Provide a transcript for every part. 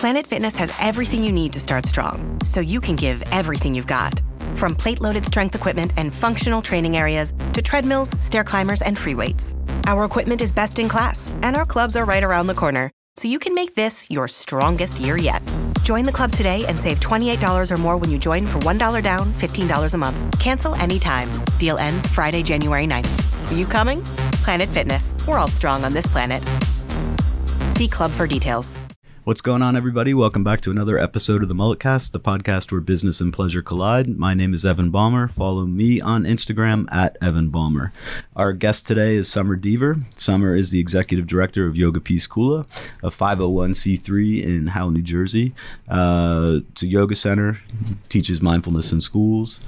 Planet Fitness has everything you need to start strong, so you can give everything you've got. From plate-loaded strength equipment and functional training areas to treadmills, stair climbers, and free weights. Our equipment is best in class, and our clubs are right around the corner, so you can make this your strongest year yet. Join the club today and save $28 or more when you join for $1 down, $15 a month. Cancel anytime. Deal ends Friday, January 9th. Are you coming? Planet Fitness. We're all strong on this planet. See club for details. What's going on, everybody? Welcome back to another episode of the Mulletcast, the podcast where business and pleasure collide. My name is Evan Balmer. Follow me on Instagram at Evan Balmer. Our guest today is Summer Deaver. Summer is the executive director of Yoga Peace Kula, a 501c3 in Howell, New Jersey. It's a yoga center, teaches mindfulness in schools,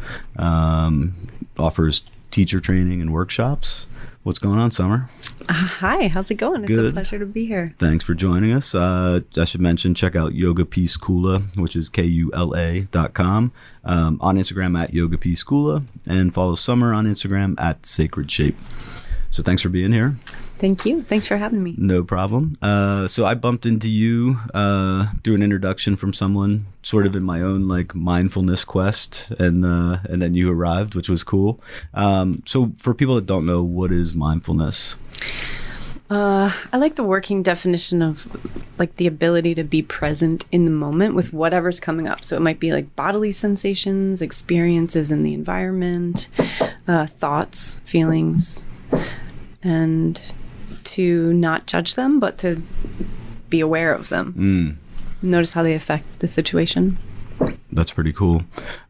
offers teacher training and workshops. What's going on, Summer? Hi, how's it going? Good. It's a pleasure to be here. Thanks for joining us. I should mention, check out Yoga Peace Kula, which is KULA.com, on Instagram at Yoga Peace Kula, and follow Summer on Instagram at Sacred Shape. So thanks for being here. Thank you. Thanks for having me. No problem. So I bumped into you through an introduction from someone, sort of in my own mindfulness quest, and then you arrived, which was cool. So for people that don't know, what is mindfulness? I like the working definition of the ability to be present in the moment with whatever's coming up. So it might be bodily sensations, experiences in the environment, thoughts, feelings, and to not judge them, but to be aware of them. Notice how they affect the situation. That's pretty cool.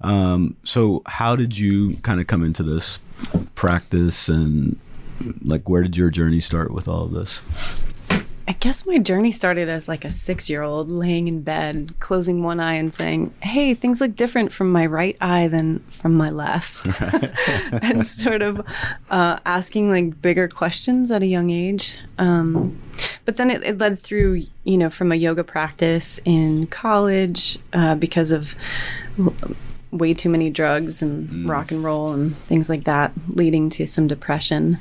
So how did you kind of come into this practice, and where did your journey start with all of this? I guess my journey started as a 6-year-old laying in bed, closing one eye and saying, hey, things look different from my right eye than from my left. And sort of asking bigger questions at a young age. But then it led through, from a yoga practice in college because of way too many drugs and rock and roll and things like that, leading to some depression.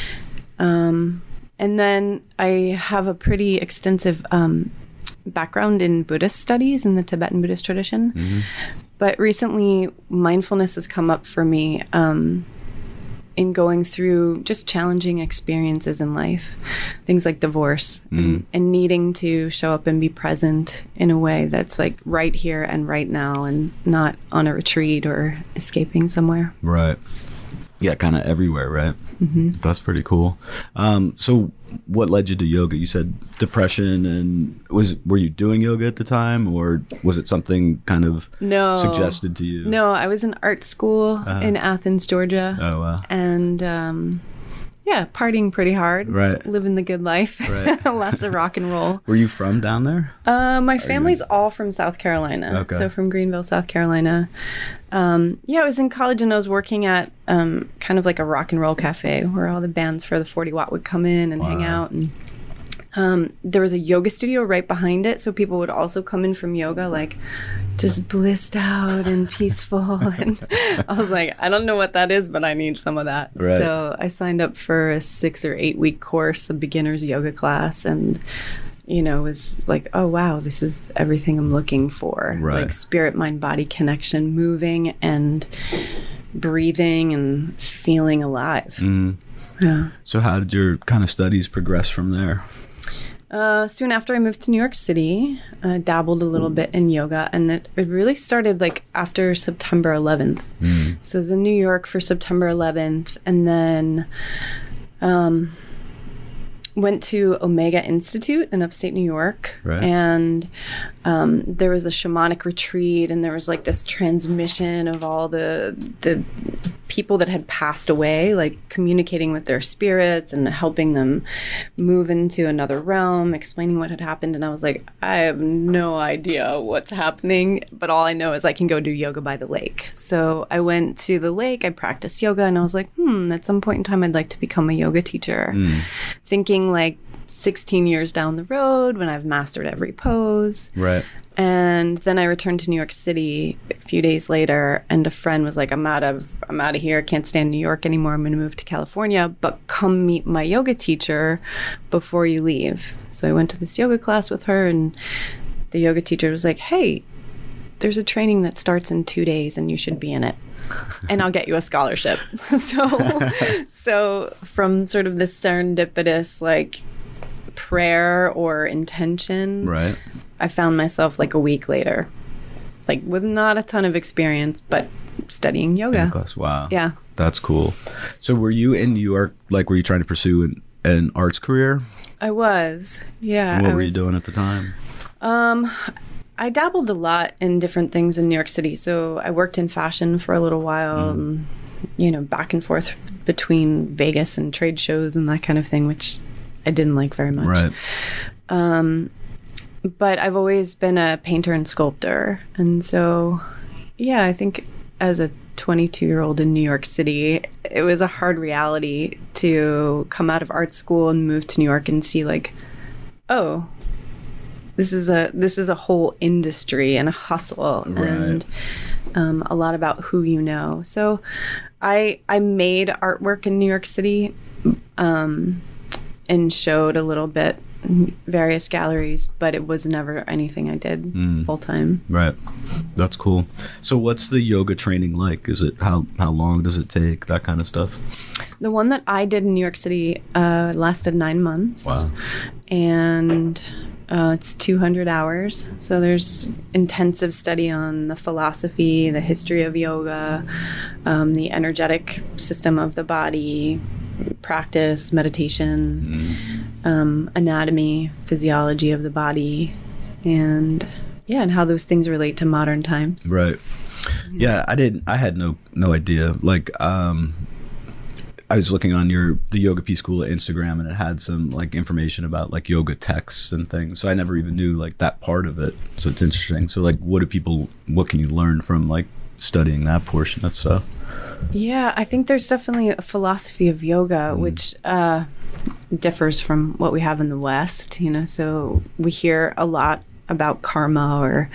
And then I have a pretty extensive background in Buddhist studies in the Tibetan Buddhist tradition. Mm-hmm. But recently, mindfulness has come up for me in going through just challenging experiences in life. Things like divorce and needing to show up and be present in a way that's right here and right now, and not on a retreat or escaping somewhere. Right. Yeah, kind of everywhere, right? Mm-hmm. That's pretty cool. So what led you to yoga? You said depression, and were you doing yoga at the time, or was it something kind of suggested to you? No, I was in art school in Athens, Georgia. Oh, wow. And partying pretty hard. Right. Living the good life. Right. Lots of rock and roll. Were you from down there? My family's all from South Carolina. Okay. So from Greenville, South Carolina. I was in college and I was working at kind of a rock and roll cafe where all the bands for the 40 Watt would come in and hang out. And there was a yoga studio right behind it. So people would also come in from yoga, just blissed out and peaceful. And I was like, I don't know what that is, but I need some of that. Right. So I signed up for a 6 or 8 week course, a beginner's yoga class, and was oh wow, this is everything I'm looking for. Right. Spirit, mind, body connection, moving and breathing and feeling alive. Yeah. So how did your kind of studies progress from there? Soon after I moved to New York City, dabbled a little bit in yoga, and it really started after September 11th. So I was in New York for September 11th, and then went to Omega Institute in upstate New York. Right. And there was a shamanic retreat, and there was this transmission of all the people that had passed away, communicating with their spirits and helping them move into another realm, explaining what had happened. And I was like, I have no idea what's happening, but all I know is I can go do yoga by the lake. So I went to the lake, I practiced yoga, and I was like, at some point in time, I'd like to become a yoga teacher. Thinking 16 years down the road when I've mastered every pose. Right. And then I returned to New York City a few days later, and a friend was like, I'm out of here. I can't stand New York anymore. I'm going to move to California, but come meet my yoga teacher before you leave. So I went to this yoga class with her, and the yoga teacher was like, hey, there's a training that starts in 2 days and you should be in it. And I'll get you a scholarship. So from sort of this serendipitous like prayer or intention, Right. I found myself like a week later, like with not a ton of experience, but studying yoga. In class. Wow. Yeah. That's cool. So were you in New York, like were you trying to pursue an arts career? I was. Yeah. What were you doing at the time? I dabbled a lot in different things in New York City. So I worked in fashion for a little while, and, you know, back and forth between Vegas and trade shows and that kind of thing, which I didn't like very much. Right. But I've always been a painter and sculptor. And so, yeah, I think as a 22-year-old in New York City, it was a hard reality to come out of art school and move to New York and see like, oh, this is a whole industry and a hustle, Right. and a lot about who you know. So I made artwork in New York City and showed a little bit in various galleries, but it was never anything I did full time. Right. That's cool. So what's the yoga training like? Is it how long does it take? That kind of stuff? The one that I did in New York City lasted 9 months. Wow. And it's 200 hours. So there's intensive study on the philosophy, the history of yoga, the energetic system of the body, practice, meditation, anatomy, physiology of the body, and how those things relate to modern times. Right. Yeah, I had no idea. Like I was looking on the Yoga P School Instagram, and it had some like information about like yoga texts and things. So I never even knew like that part of it. So it's interesting. So like what can you learn from like studying that portion of stuff? Yeah, I think there's definitely a philosophy of yoga which differs from what we have in the West, you know. So we hear a lot about karma or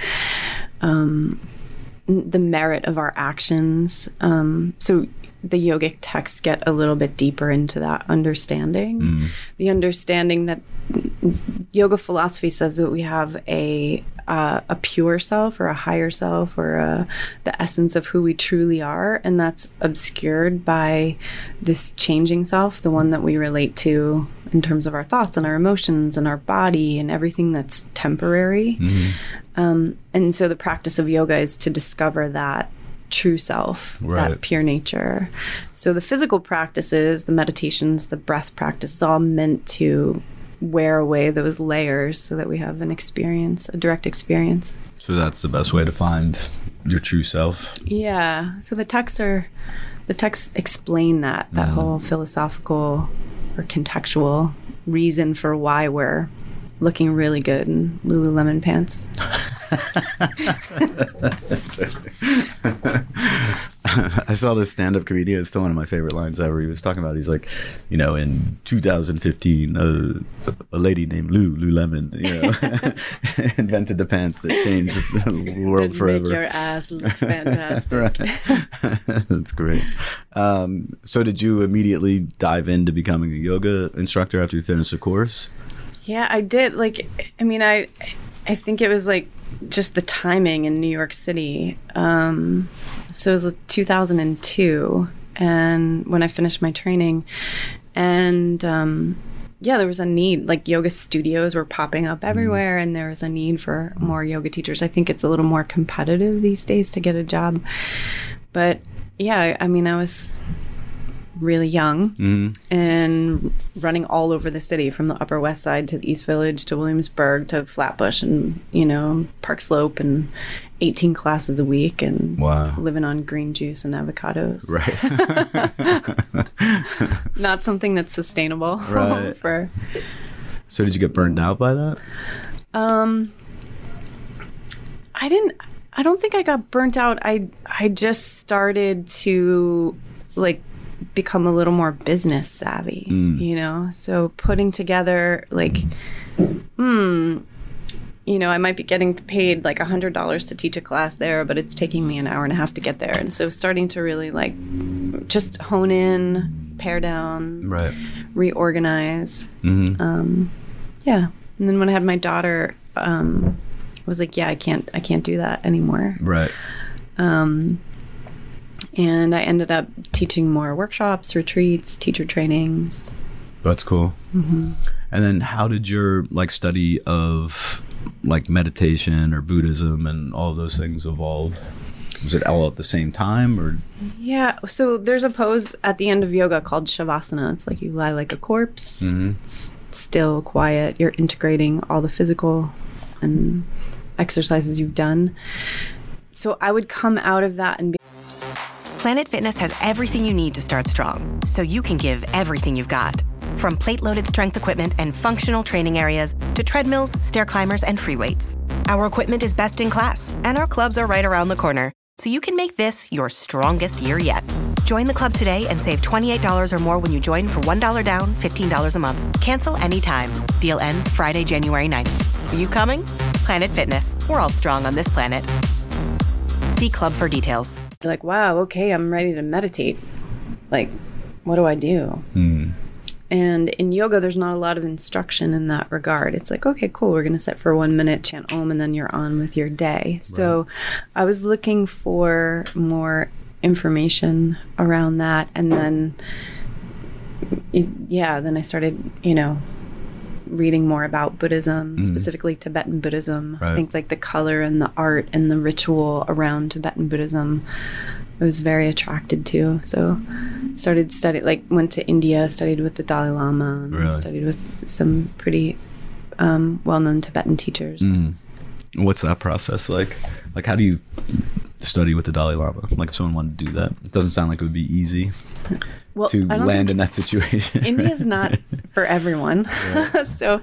the merit of our actions. So the yogic texts get a little bit deeper into that understanding. The understanding that yoga philosophy says that we have a pure self or a higher self or the essence of who we truly are, and that's obscured by this changing self, the one that we relate to in terms of our thoughts and our emotions and our body and everything that's temporary. And so the practice of yoga is to discover that true self, Right. that pure nature. So the physical practices, the meditations, the breath practice is all meant to wear away those layers so that we have an experience, a direct experience. So that's the best way to find your true self. Yeah. So the texts explain that whole philosophical or contextual reason for why we're looking really good in Lululemon pants. I saw this stand-up comedian. It's still one of my favorite lines ever. He was talking about, he's like, you know, in 2015, a lady named Lululemon, you know, invented the pants that changed the world forever. Make your ass look fantastic. Right. That's great. So did you immediately dive into becoming a yoga instructor after you finished the course? Yeah, I did. Like, I mean, I think it was like just the timing in New York City. So it was 2002, and when I finished my training, and there was a need. Like yoga studios were popping up everywhere, and there was a need for more yoga teachers. I think it's a little more competitive these days to get a job. But yeah, I mean, I was really young and running all over the city, from the Upper West Side to the East Village to Williamsburg to Flatbush and, you know, Park Slope, and 18 classes a week, and Wow. living on green juice and avocados. Right. Not something that's sustainable. Right. So did you get burned out by that? I don't think I got burnt out. I just started to like become a little more business savvy, you know? So putting together like, you know, I might be getting paid like $100 to teach a class there, but it's taking me an hour and a half to get there. And so starting to really like just hone in, pare down, Right. reorganize. Yeah. And then when I had my daughter, was like, yeah, I can't do that anymore. Right. And I ended up teaching more workshops, retreats, teacher trainings. That's cool. Mm-hmm. And then how did your like study of like meditation or Buddhism and all of those things evolve? Was it all at the same time, or? Yeah. So there's a pose at the end of yoga called Shavasana. It's like you lie like a corpse, still, quiet. You're integrating all the physical and exercises you've done. So I would come out of that and be... Planet Fitness has everything you need to start strong, so you can give everything you've got. From plate-loaded strength equipment and functional training areas to treadmills, stair climbers, and free weights. Our equipment is best in class, and our clubs are right around the corner, so you can make this your strongest year yet. Join the club today and save $28 or more when you join for $1 down, $15 a month. Cancel anytime. Deal ends Friday, January 9th. Are you coming? Planet Fitness. We're all strong on this planet. See club for details. You're like, wow, okay, I'm ready to meditate. Like, what do I do? And in yoga, there's not a lot of instruction in that regard. It's like, okay, cool, we're going to sit for 1 minute, chant Om, and then you're on with your day. Right. So I was looking for more information around that. And then, then I started, reading more about Buddhism, specifically Tibetan Buddhism. Right. I think like the color and the art and the ritual around Tibetan Buddhism I was very attracted to. So started studying, like went to India, studied with the Dalai Lama, and studied with some pretty well-known Tibetan teachers. What's that process like? Like, how do you study with the Dalai Lama? Like, if someone wanted to do that, it doesn't sound like it would be easy to land in that situation. India's not for everyone. So,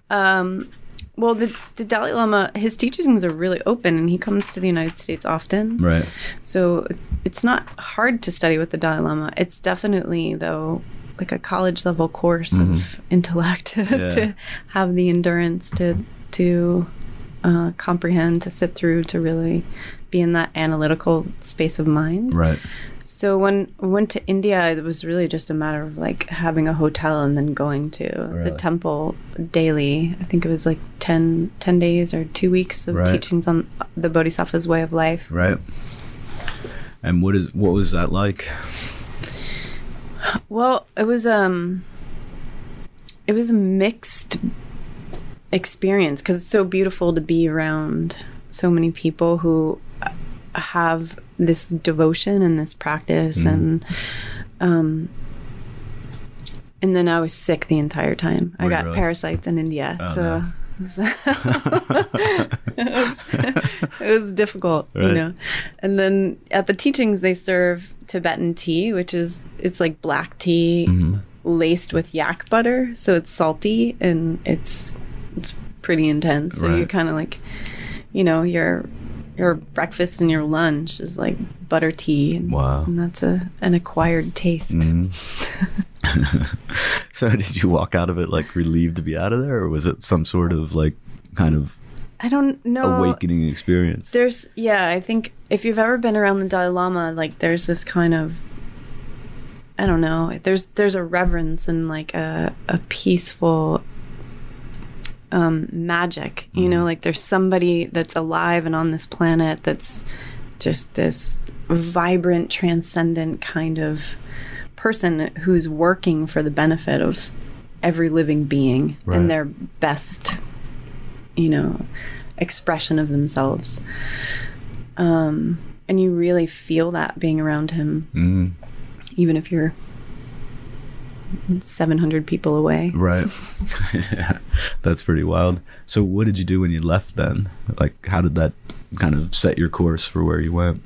the Dalai Lama, his teachings are really open, and he comes to the United States often. Right. So it's not hard to study with the Dalai Lama. It's definitely, though, like a college level course of intellect to have the endurance to comprehend, to sit through, to really be in that analytical space of mind. Right. So when I went to India, it was really just a matter of like having a hotel and then going to the temple daily. I think it was like 10 days or 2 weeks of teachings on the Bodhisattva's way of life. Right. And what was that like? Well, it was a mixed experience because it's so beautiful to be around so many people who have this devotion and this practice and then I was sick the entire time. I got parasites in India. No. It was difficult, And then at the teachings they serve Tibetan tea, it's like black tea laced with yak butter, so it's salty and it's pretty intense. So you're kind of like, your breakfast and your lunch is like butter tea. And that's an acquired taste. So did you walk out of it like relieved to be out of there, or was it some sort of like kind of I don't know awakening experience? I think if you've ever been around the Dalai Lama, like there's this kind of, I don't know, there's a reverence and like a peaceful magic, like there's somebody that's alive and on this planet that's just this vibrant, transcendent kind of person who's working for the benefit of every living being and their best, expression of themselves. And you really feel that being around him, even if you're 700 people away. Right. Yeah, that's pretty wild. So what did you do when you left then? Like, how did that kind of set your course for where you went?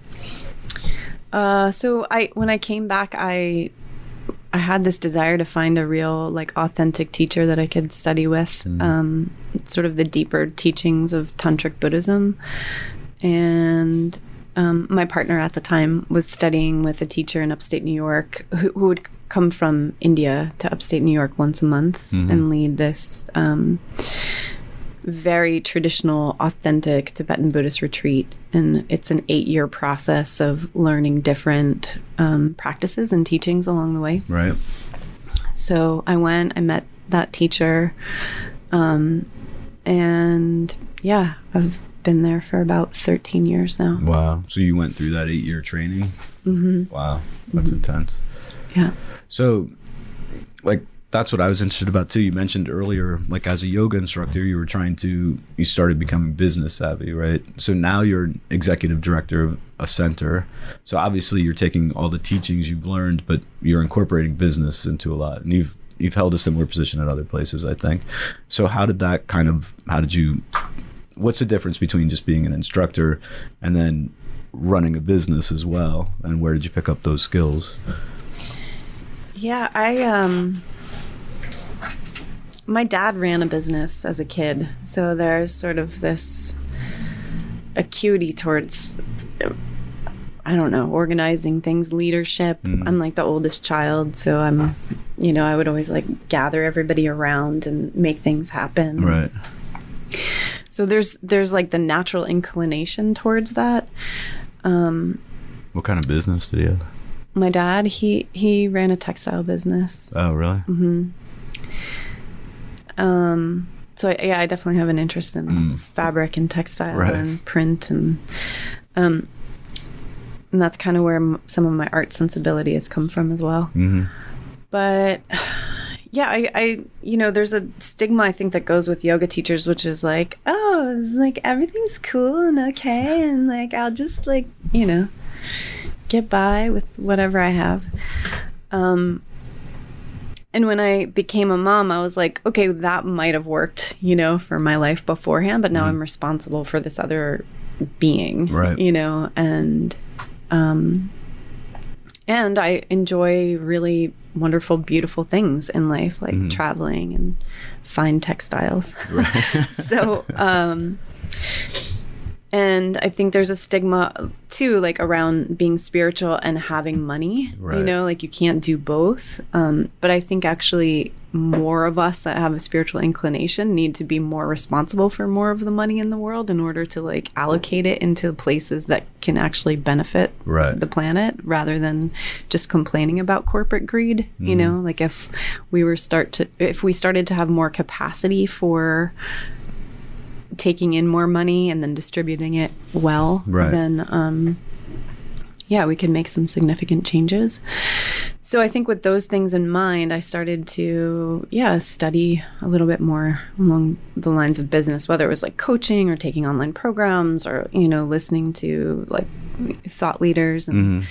So when I came back, I had this desire to find a real, like, authentic teacher that I could study with, sort of the deeper teachings of Tantric Buddhism. And my partner at the time was studying with a teacher in upstate New York who would come from India to upstate New York once a month and lead this very traditional, authentic Tibetan Buddhist retreat. And it's an 8-year process of learning different practices and teachings along the way. Right. So I met that teacher. And yeah, I've been there for about 13 years now. Wow. So you went through that 8-year training? Mm-hmm. Wow. That's intense. Yeah. So, like, that's what I was interested about too. You mentioned earlier, like as a yoga instructor, you started becoming business savvy, right? So now you're an executive director of a center. So obviously you're taking all the teachings you've learned, but you're incorporating business into a lot. And you've held a similar position at other places, I think. So what's the difference between just being an instructor and then running a business as well? And where did you pick up those skills? Yeah, my dad ran a business as a kid, so there's sort of this acuity towards, I don't know, organizing things, leadership. I'm like the oldest child, so I would always like gather everybody around and make things happen. Right. So there's like the natural inclination towards that. What kind of business did he have? My dad, he ran a textile business. Oh, really? Mm-hmm. So I definitely have an interest in fabric and textile and print, and that's kind of where some of my art sensibility has come from as well. Mm-hmm. But yeah, I there's a stigma I think that goes with yoga teachers, which is like, oh, it's like everything's cool and okay, and like I'll just like get by with whatever I have. And when I became a mom, I was like, okay, that might have worked, for my life beforehand, but now I'm responsible for this other being, right. And I enjoy really wonderful, beautiful things in life, like traveling and fine textiles. Right. So, and I think there's a stigma too, like around being spiritual and having money, right. Like you can't do both. But I think actually more of us that have a spiritual inclination need to be more responsible for more of the money in the world in order to like allocate it into places that can actually benefit the planet, rather than just complaining about corporate greed. Like if we started to have more capacity for taking in more money and then distributing it well, then we could make some significant changes. So I think with those things in mind, I started to study a little bit more along the lines of business, whether it was like coaching or taking online programs or listening to like thought leaders and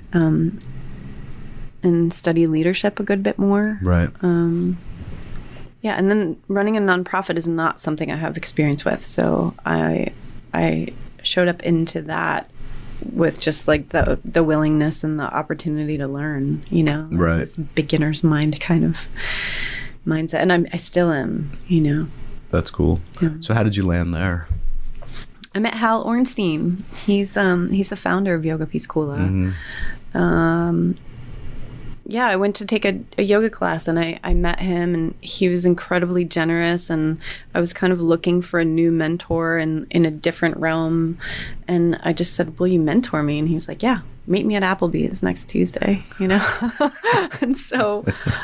and study leadership a good bit more. Right. And then running a nonprofit is not something I have experience with. So I showed up into that with just like the willingness and the opportunity to learn, right. This beginner's mind kind of mindset. And I still am, That's cool. Yeah. So how did you land there? I met Hal Ornstein. He's the founder of Yoga Peace Kula. I went to take a yoga class and I met him, and he was incredibly generous, and I was kind of looking for a new mentor in a different realm. And I just said, will you mentor me? And he was like, yeah, meet me at Applebee's next Tuesday, And so,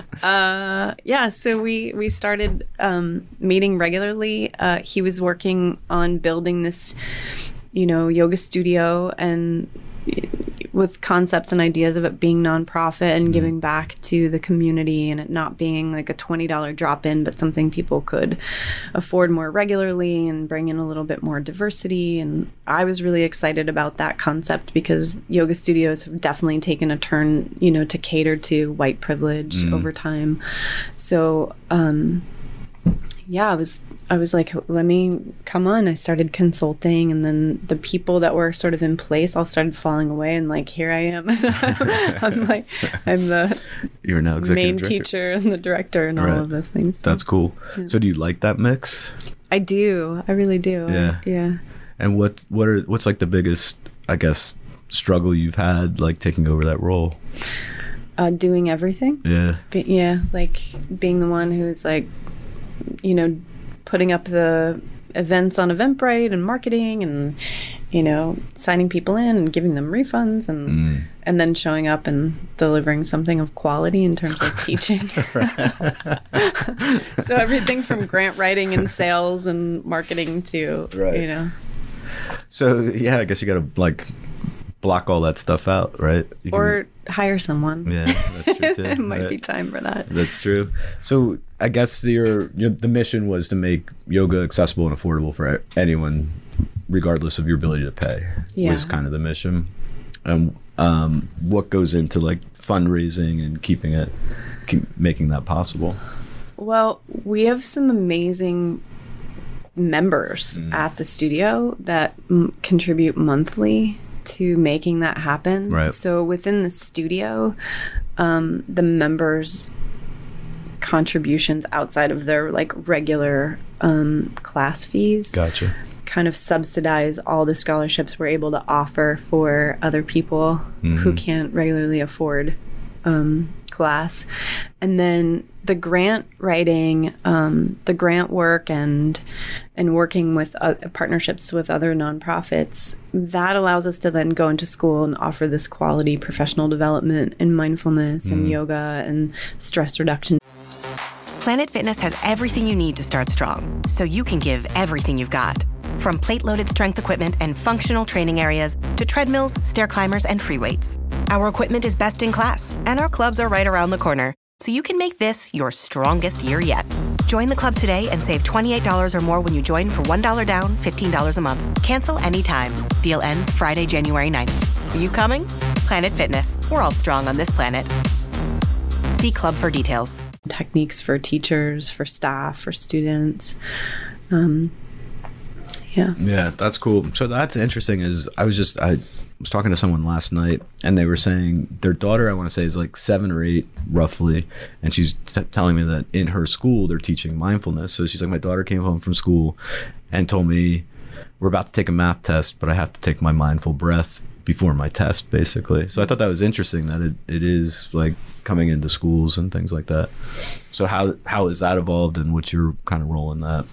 so we started meeting regularly. He was working on building this, yoga studio, and with concepts and ideas of it being nonprofit and giving back to the community, and it not being like a $20 drop-in, but something people could afford more regularly and bring in a little bit more diversity. And I was really excited about that concept because yoga studios have definitely taken a turn, to cater to white privilege over time. So, I was like, let me come on. I started consulting, and then the people that were sort of in place all started falling away, and like, here I am. I'm the You're now executive main director. Teacher and the director and all of those things. So. That's cool. Yeah. So do you like that mix? I do. I really do. Yeah. Yeah. And what's like the biggest, I guess, struggle you've had like taking over that role? Doing everything. Yeah. Like being the one who's like, putting up the events on Eventbrite and marketing and, signing people in and giving them refunds and then showing up and delivering something of quality in terms of teaching. So everything from grant writing and sales and marketing to, So yeah, I guess you got to like block all that stuff out, right? Or hire someone. Yeah, that's true too. It might be time for that. That's true. So I guess the mission was to make yoga accessible and affordable for anyone, regardless of your ability to pay. Yeah. Was kind of the mission. And what goes into like fundraising and keep making that possible? Well, we have some amazing members at the studio that contribute monthly to making that happen. Right. So within the studio, the members' contributions outside of their like regular class fees Gotcha. kind of subsidize all the scholarships we're able to offer for other people who can't regularly afford class. And then the grant writing, the grant work and working with partnerships with other nonprofits, that allows us to then go into school and offer this quality professional development in mindfulness and yoga and stress reduction. Planet Fitness has everything you need to start strong, so you can give everything you've got. From plate-loaded strength equipment and functional training areas to treadmills, stair climbers, and free weights. Our equipment is best in class, and our clubs are right around the corner, so you can make this your strongest year yet. Join the club today and save $28 or more when you join for $1 down, $15 a month. Cancel anytime. Deal ends Friday, January 9th. You coming? Planet Fitness. We're all strong on this planet. See club for details. Techniques for teachers, for staff, for students. Yeah, that's cool. So that's interesting. I was talking to someone last night, and they were saying their daughter, I want to say, is like 7 or 8 roughly, and she's telling me that in her school they're teaching mindfulness. So she's like, my daughter came home from school and told me, we're about to take a math test, but I have to take my mindful breath before my test, basically. So I thought that was interesting that it is like coming into schools and things like that. So how has that evolved, and what's your kind of role in that?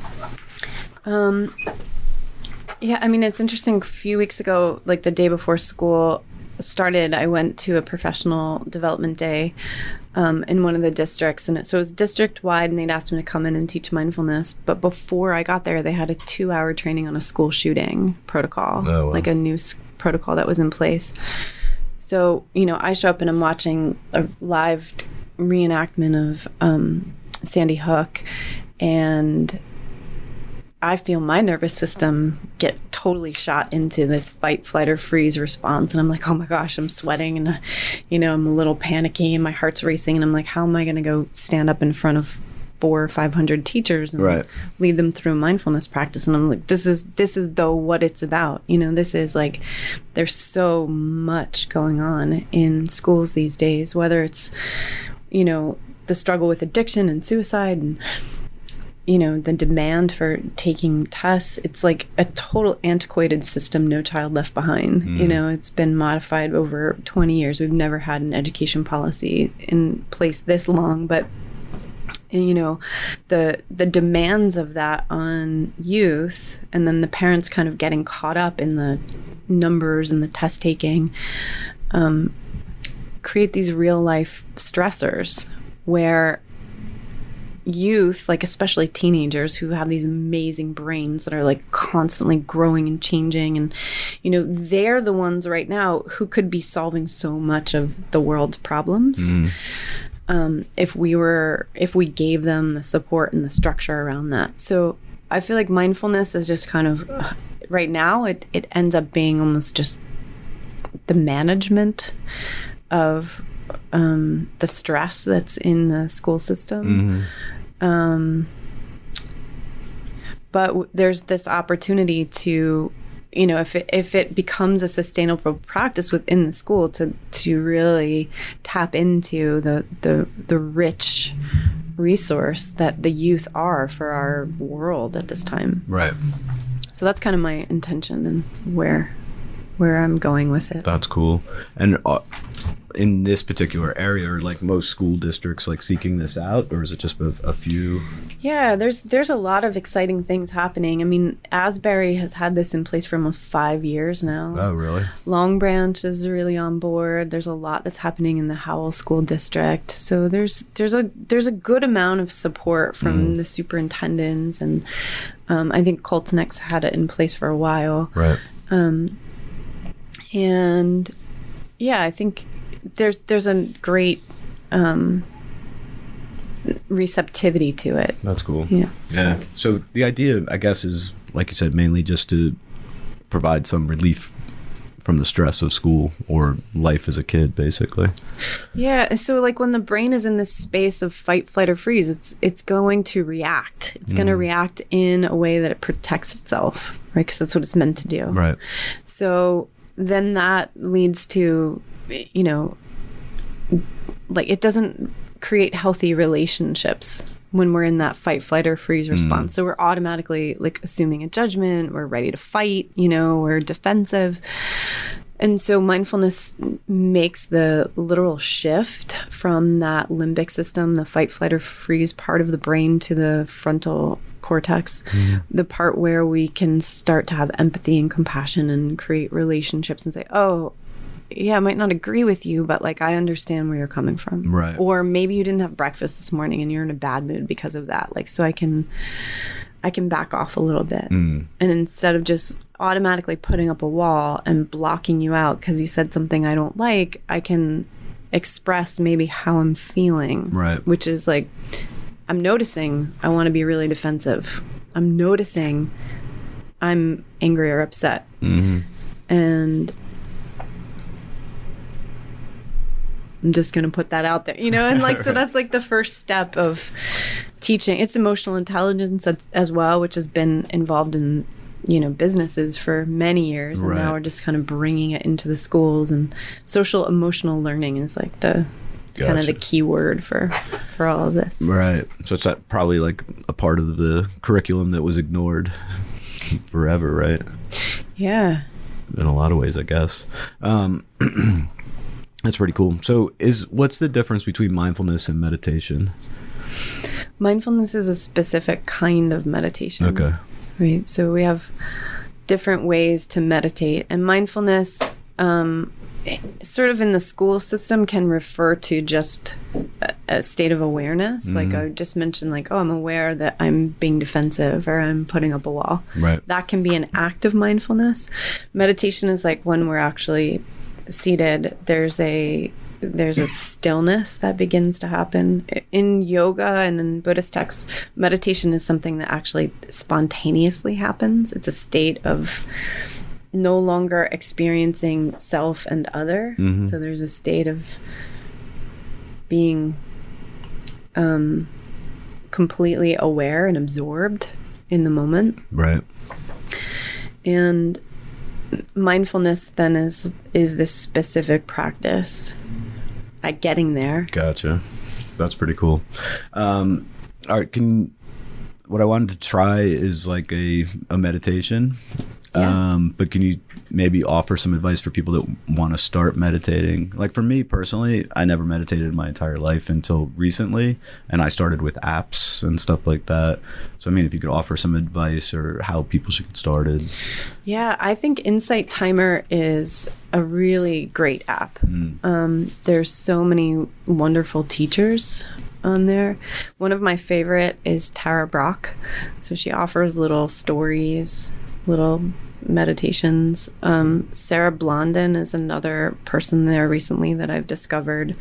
Yeah, I mean, it's interesting. A few weeks ago, like the day before school started, I went to a professional development day in one of the districts. And so it was district-wide, and they'd asked me to come in and teach mindfulness. But before I got there, they had a 2-hour training on a school shooting protocol, oh, wow. like a new protocol that was in place. So, I show up and I'm watching a live reenactment of Sandy Hook, and I feel my nervous system get totally shot into this fight, flight, or freeze response. And I'm like, oh my gosh, I'm sweating, and, I'm a little panicky, and my heart's racing. And I'm like, how am I going to go stand up in front of 400 or 500 teachers and lead them through mindfulness practice? And I'm like, this is what it's about. This is like, there's so much going on in schools these days, whether it's, the struggle with addiction and suicide and, the demand for taking tests. It's like a total antiquated system, No Child Left Behind. It's been modified over 20 years. We've never had an education policy in place this long, but the demands of that on youth, and then the parents kind of getting caught up in the numbers and the test taking, create these real life stressors where youth, like especially teenagers who have these amazing brains that are like constantly growing and changing, and they're the ones right now who could be solving so much of the world's problems if we gave them the support and the structure around that. So I feel like mindfulness is just kind of right now it ends up being almost just the management of the stress that's in the school system. But there's this opportunity to, if it becomes a sustainable practice within the school, to really tap into the rich resource that the youth are for our world at this time. Right. So that's kind of my intention and where I'm going with it. That's cool. And in this particular area, are like most school districts like seeking this out, or is it just a few? Yeah, there's a lot of exciting things happening. I mean, Asbury has had this in place for almost 5 years now. Oh, really? Long Branch is really on board. There's a lot that's happening in the Howell School District. So there's a good amount of support from the superintendents and I think Colts Next had it in place for a while. Right. And yeah, I think there's a great receptivity to it. That's cool. Yeah. Yeah. So the idea, I guess, is, like you said, mainly just to provide some relief from the stress of school or life as a kid, basically. Yeah. So like when the brain is in this space of fight, flight, or freeze, it's going to react. It's going to react in a way that it protects itself, right? Because that's what it's meant to do. Right. So then that leads to, you know, like it doesn't create healthy relationships when we're in that fight, flight, or freeze response. So we're automatically like assuming a judgment, we're ready to fight, you know, we're defensive. And so mindfulness makes the literal shift from that limbic system, the fight, flight, or freeze part of the brain, to the frontal cortex, the part where we can start to have empathy and compassion and create relationships and say, oh, yeah, I might not agree with you, but like I understand where you're coming from. Right. Or maybe you didn't have breakfast this morning and you're in a bad mood because of that. Like, so I can back off a little bit. And instead of just automatically putting up a wall and blocking you out because you said something I don't like, I can express maybe how I'm feeling. Right. Which is like, I'm noticing I want to be really defensive. I'm noticing I'm angry or upset. And I'm just going to put that out there, you know? And like, so that's like the first step of teaching. It's emotional intelligence as well, which has been involved in, you know, businesses for many years. And now we're just kind of bringing it into the schools, and social emotional learning is like the kind of the key word for all of this. Right. So it's probably like a part of the curriculum that was ignored forever, right? Yeah. In a lot of ways, I guess. That's pretty cool. So what's the difference between mindfulness and meditation? Mindfulness is a specific kind of meditation. Okay. Right. So we have different ways to meditate, and mindfulness, sort of in the school system, can refer to just a state of awareness. Like I just mentioned, like, oh, I'm aware that I'm being defensive or I'm putting up a wall. Right. That can be an act of mindfulness. Meditation is like when we're actually seated, there's a stillness that begins to happen. In yoga and in Buddhist texts, meditation is something that actually spontaneously happens. It's a state of no longer experiencing self and other. So there's a state of being completely aware and absorbed in the moment. Right. And mindfulness then is this specific practice at getting there. Gotcha. That's pretty cool. All right. What I wanted to try is like a meditation. But can you maybe offer some advice for people that want to start meditating? Like for me personally, I never meditated in my entire life until recently, and I started with apps and stuff like that. So I mean, if you could offer some advice or how people should get started. Yeah, I think Insight Timer is a really great app. There's so many wonderful teachers on there. One of my favorite is Tara Brach. So she offers little stories, little meditations. Sarah Blondin is another person there recently that I've discovered.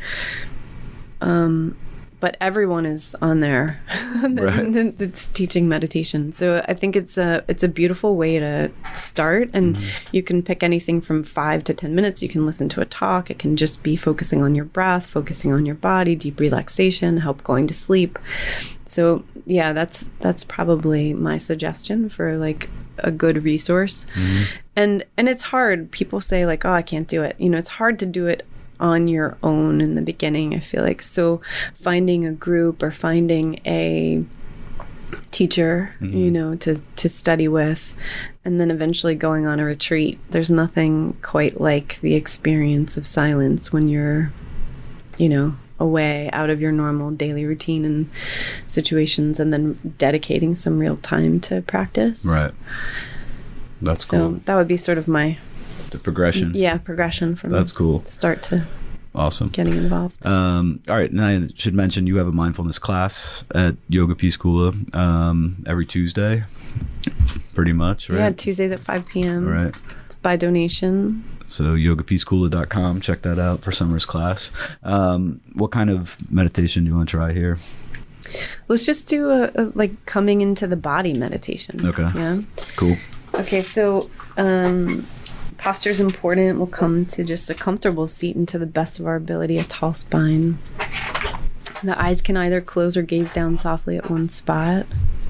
But everyone is on there that's teaching meditation. So I think it's a beautiful way to start, and you can pick anything from 5 to 10 minutes. You can listen to a talk. It can just be focusing on your breath, focusing on your body, deep relaxation, help going to sleep. So yeah, that's probably my suggestion for like a good resource. And it's hard. People say like, oh, I can't do it. You know, it's hard to do it on your own in the beginning, I feel like. So finding a group or finding a teacher, you know, to study with, and then eventually going on a retreat. There's nothing quite like the experience of silence when you're, you know, away out of your normal daily routine and situations, and then dedicating some real time to practice. Right. That's cool. So that would be sort of the progression. Yeah, progression from that's cool. Start to Awesome. getting involved. All right. And I should mention you have a mindfulness class at Yoga Peace Kula every Tuesday, pretty much, right? Yeah, Tuesdays at 5 p.m. All right. It's by donation. So yogapeacekula.com. Check that out for summer's class. What kind of meditation do you want to try here? Let's just do a like coming into the body meditation. Okay. Yeah. Cool. Okay, so posture is important. We'll come to just a comfortable seat and to the best of our ability, a tall spine. The eyes can either close or gaze down softly at one spot.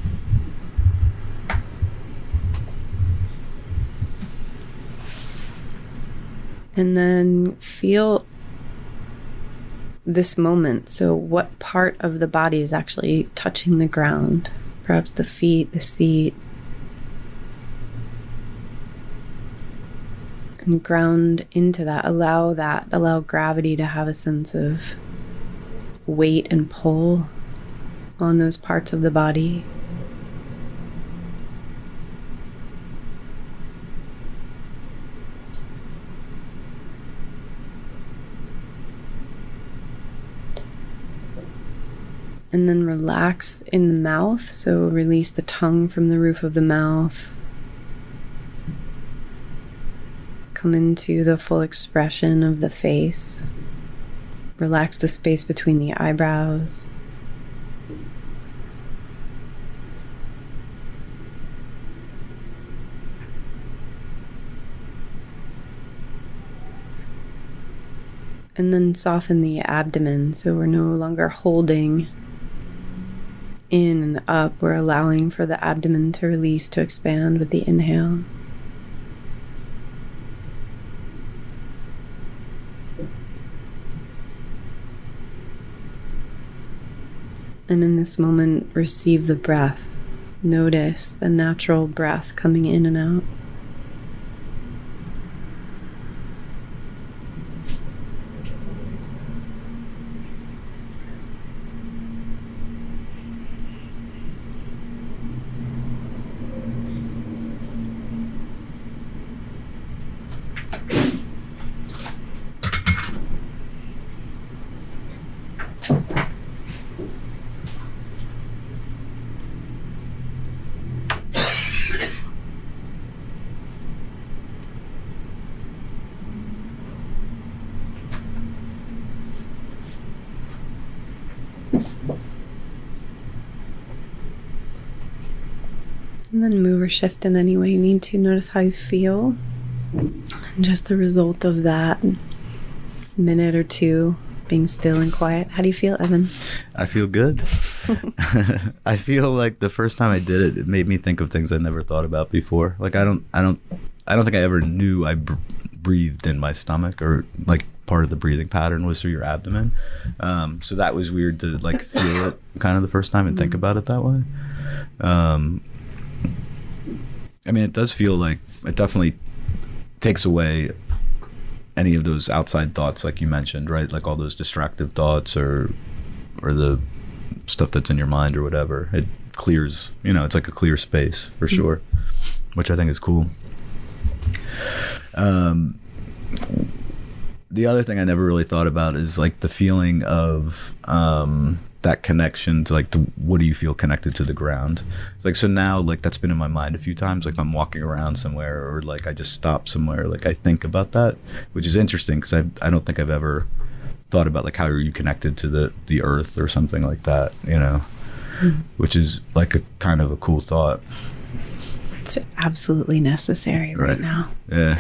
And then feel this moment. So what part of the body is actually touching the ground? Perhaps the feet, the seat. And ground into that. Allow gravity to have a sense of weight and pull on those parts of the body. And then relax in the mouth. So release the tongue from the roof of the mouth. Come into the full expression of the face. Relax the space between the eyebrows. And then soften the abdomen. So we're no longer holding in and up. We're allowing for the abdomen to release, to expand with the inhale. And in this moment, receive the breath. Notice the natural breath coming in and out. And then move or shift in any way you need to. Notice how you feel. And just the result of that minute or two being still and quiet. How do you feel, Evan? I feel good. I feel like the first time I did it, it made me think of things I never thought about before. Like I don't think I ever knew I breathed in my stomach, or like part of the breathing pattern was through your abdomen. So that was weird to like feel it kind of the first time and think about it that way. I mean, it does feel like it definitely takes away any of those outside thoughts, like you mentioned, right? Like all those distractive thoughts or the stuff that's in your mind or whatever. It clears, it's like a clear space for sure, which I think is cool. The other thing I never really thought about is like the feeling of that connection to like what do you feel connected to the ground. It's like, so now like that's been in my mind a few times, like I'm walking around somewhere or like I just stop somewhere, like I think about that, which is interesting because I don't think I've ever thought about like how are you connected to the earth or something like that, which is like a kind of a cool thought. It's absolutely necessary right now. Yeah.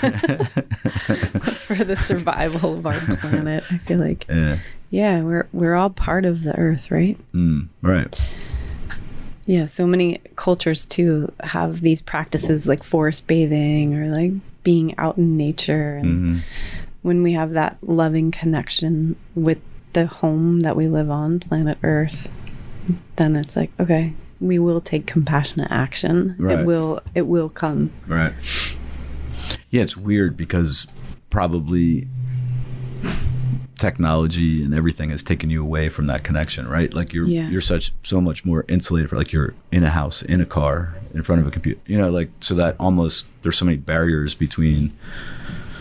For the survival of our planet, I feel like. Yeah, we're all part of the earth, right? Right. Yeah, so many cultures too have these practices like forest bathing or like being out in nature. And when we have that loving connection with the home that we live on, planet Earth, then it's like, okay, we will take compassionate action. Right. It will come. Right. Yeah, it's weird because probably technology and everything has taken you away from that connection, right? Like you're so much more insulated for like you're in a house, in a car, in front of a computer, like so that almost there's so many barriers between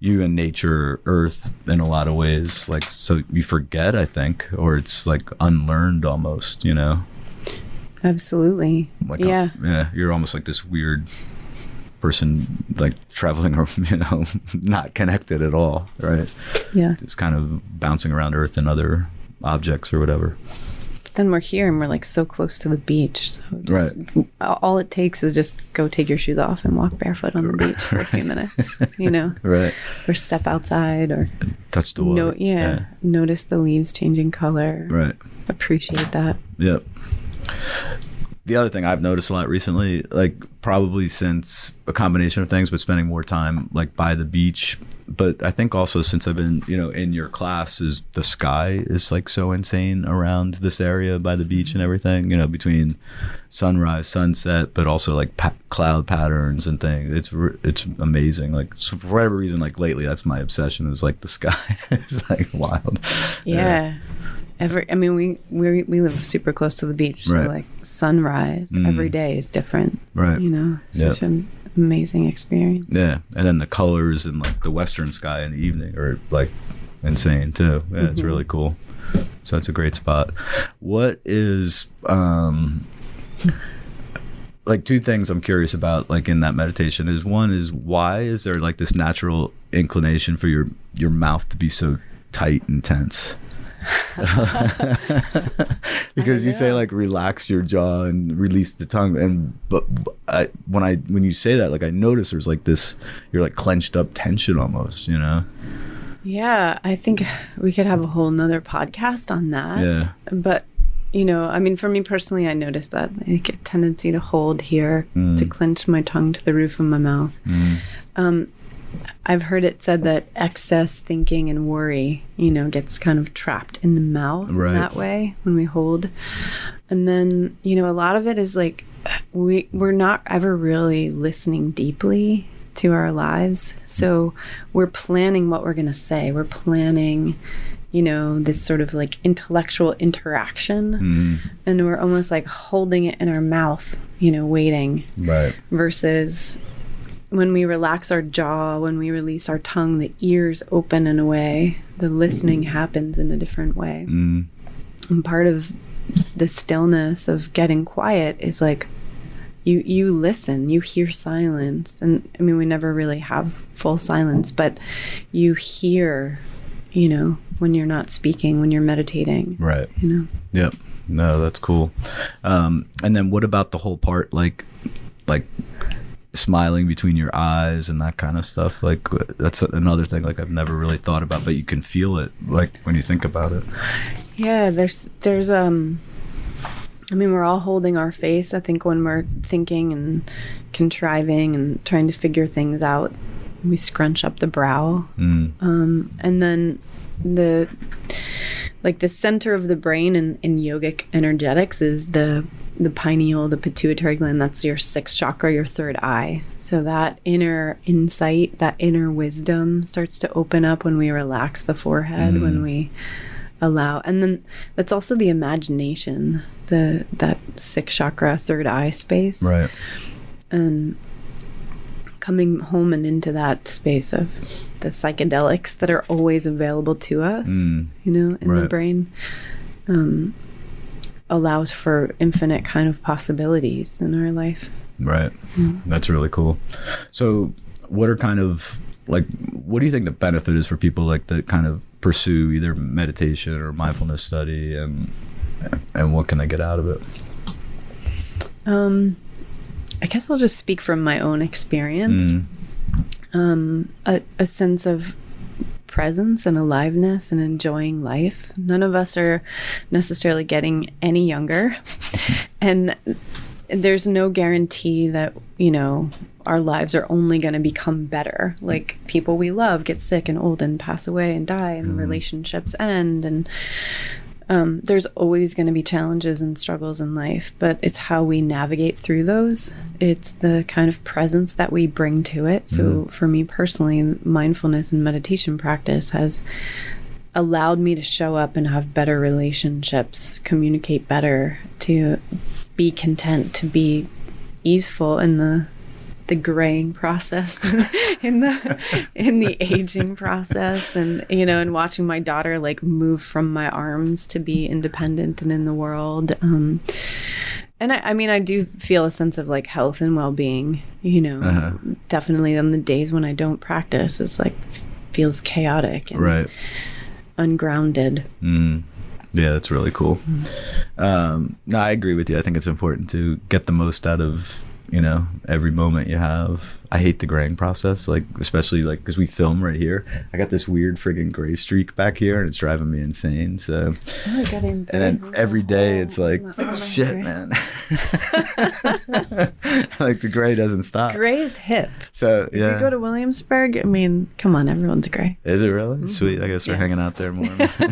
you and nature, earth in a lot of ways, like, so you forget, I think, or it's like unlearned almost, you know? Absolutely. Like, yeah. Yeah. You're almost like this weird person, like traveling, you know, not connected at all, right? Yeah. Just kind of bouncing around earth and other objects or whatever. Then we're here and we're like so close to the beach. So just, all it takes is just go take your shoes off and walk barefoot on the beach for a few minutes, you know? Right. Or step outside or touch the water. Notice the leaves changing color. Right. Appreciate that. Yep. The other thing I've noticed a lot recently, like probably since a combination of things, but spending more time like by the beach, but I think also since I've been, you know, in your class, is the sky is like so insane around this area by the beach and everything, you know, between sunrise, sunset, but also like cloud patterns and things. It's amazing. Like, so for whatever reason, like lately, that's my obsession, is like the sky. It's like wild. Yeah. I mean, we live super close to the beach, so like sunrise every day is different. Right. You know, it's such an amazing experience. Yeah, and then the colors in like the western sky in the evening are like insane too. Yeah, it's really cool. So it's a great spot. What is like two things I'm curious about, like in that meditation, is one is why is there like this natural inclination for your mouth to be so tight and tense? Because you say like relax your jaw and release the tongue, and but when you say that, like I notice there's like this, you're like clenched up tension almost, you know? Yeah, I think we could have a whole nother podcast on that. Yeah, but you know, I mean, for me personally, I noticed that I get a tendency to hold here, to clench my tongue to the roof of my mouth. I've heard it said that excess thinking and worry, you know, gets kind of trapped in the mouth in that way when we hold. And then, you know, a lot of it is like we're not ever really listening deeply to our lives. So we're planning what we're going to say. We're planning, you know, this sort of like intellectual interaction. And we're almost like holding it in our mouth, you know, waiting. Right. Versus when we relax our jaw, when we release our tongue, the ears open in a way, the listening happens in a different way. And part of the stillness of getting quiet is like, you listen, you hear silence. And I mean, we never really have full silence, but you hear, you know, when you're not speaking, when you're meditating. Right. You know? Yep. No, that's cool. And then what about the whole part, like smiling between your eyes and that kind of stuff? Like that's another thing like I've never really thought about, but you can feel it like when you think about it. Yeah, there's I mean, we're all holding our face, I think, when we're thinking and contriving and trying to figure things out. We scrunch up the brow. And then the center of the brain in yogic energetics is the pineal, the pituitary gland. That's your sixth chakra, your third eye. So that inner insight, that inner wisdom starts to open up when we relax the forehead, when we allow. And then that's also the imagination, that sixth chakra, third eye space. Right. And coming home and into that space of the psychedelics that are always available to us, you know, in the brain, allows for infinite kind of possibilities in our life. Right. That's really cool. So what are kind of like, what do you think the benefit is for people like that kind of pursue either meditation or mindfulness study, and what can they get out of it? I guess I'll just speak from my own experience. A sense of presence and aliveness and enjoying life. None of us are necessarily getting any younger. And there's no guarantee that, you know, our lives are only going to become better. Like, people we love get sick and old and pass away and die, and relationships end, and there's always going to be challenges and struggles in life, but it's how we navigate through those. It's the kind of presence that we bring to it. So for me personally, mindfulness and meditation practice has allowed me to show up and have better relationships, communicate better, to be content, to be easeful in the the graying process in the aging process, and and watching my daughter like move from my arms to be independent and in the world. And I do feel a sense of like health and well-being, definitely on the days when I don't practice. It's like feels chaotic and ungrounded. Yeah, that's really cool. No, I agree with you. I think it's important to get the most out of every moment you have. I hate the graying process, like especially like because we film right here. I got this weird friggin' gray streak back here, and it's driving me insane. So, and then every day it's like, shit, man. Like the gray doesn't stop. Gray is hip. So yeah, if you go to Williamsburg, I mean, come on, everyone's gray. Is it really? Mm-hmm. Sweet. I guess we're hanging out there more.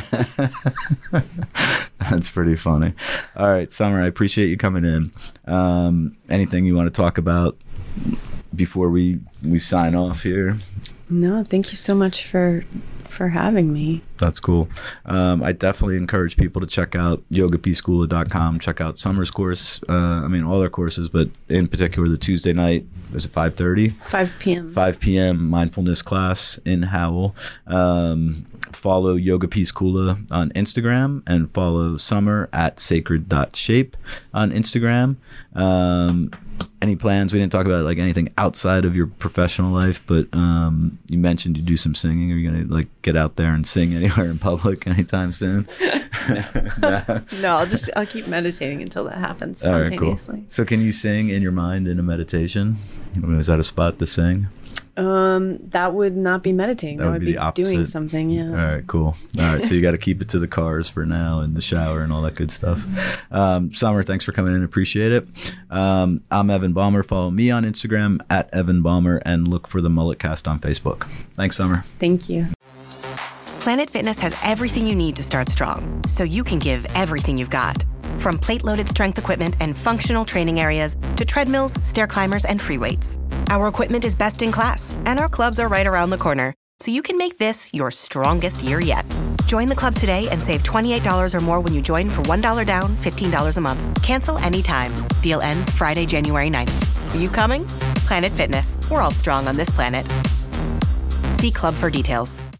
That's pretty funny. All right, Summer, I appreciate you coming in. Anything you want to talk about before we sign off here? No, thank you so much for having me. That's cool. I definitely encourage people to check out yogapeaceschoola.com. Check out Summer's course. All their courses, but in particular the Tuesday night, is it 5:30? 5 p.m. 5 p.m. mindfulness class in Howell. Follow Yoga Peace Kula on Instagram, and follow Summer at sacred.shape on Instagram. Any plans? We didn't talk about like anything outside of your professional life, but you mentioned you do some singing. Are you gonna like get out there and sing anywhere in public anytime soon? No, I'll keep meditating until that happens spontaneously. All right, cool. So can you sing in your mind in a meditation? Is that a spot to sing? That would not be meditating. That would be doing something. Yeah. All right, cool. All right, so you got to keep it to the cars for now, and the shower and all that good stuff. Summer, thanks for coming in. Appreciate it. I'm Evan Baumer. Follow me on Instagram at Evan Baumer, and look for the Mulletcast on Facebook. Thanks, Summer. Thank you. Planet Fitness has everything you need to start strong, so you can give everything you've got. From plate-loaded strength equipment and functional training areas to treadmills, stair climbers, and free weights. Our equipment is best in class, and our clubs are right around the corner, so you can make this your strongest year yet. Join the club today and save $28 or more when you join for $1 down, $15 a month. Cancel anytime. Deal ends Friday, January 9th. Are you coming? Planet Fitness. We're all strong on this planet. See club for details.